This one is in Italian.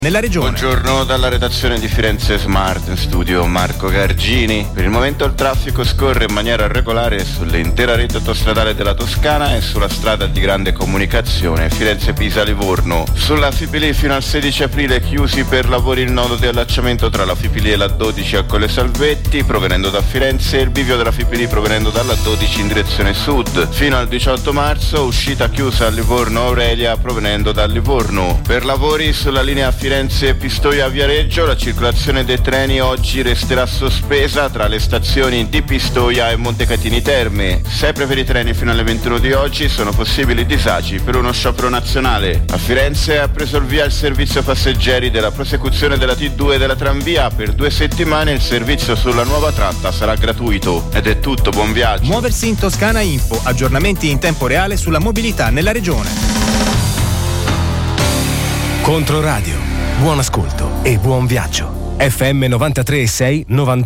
nella regione. Buongiorno dalla redazione di Firenze Smart, in studio Marco Gargini. Per il momento il traffico scorre in maniera regolare sull'intera rete autostradale della Toscana e sulla strada di grande comunicazione Firenze-Pisa-Livorno. Sulla Fipili fino al 16 aprile chiusi per lavori il nodo di allacciamento tra la Fipili e la 12 a Colle Salvetti provenendo da Firenze e il bivio della Fipili provenendo dalla 12 in direzione sud. Fino al 18 marzo uscita chiusa a Livorno-Aurelia provenendo da Livorno. Per lavori sulla linea Firenze-Pistoia-Viareggio la circolazione dei treni oggi resterà sospesa tra le stazioni di Pistoia e Montecatini Terme. Sempre per i treni fino alle 21 di oggi sono possibili disagi per uno sciopero nazionale. A Firenze ha preso il via il servizio passeggeri della prosecuzione della T2 della tranvia. Per 2 settimane il servizio sulla nuova tratta sarà gratuito. Ed è tutto, buon viaggio. Muoversi in Toscana Info, aggiornamenti in tempo reale sulla mobilità nella regione. Controradio. Buon ascolto e buon viaggio. FM 93.6 90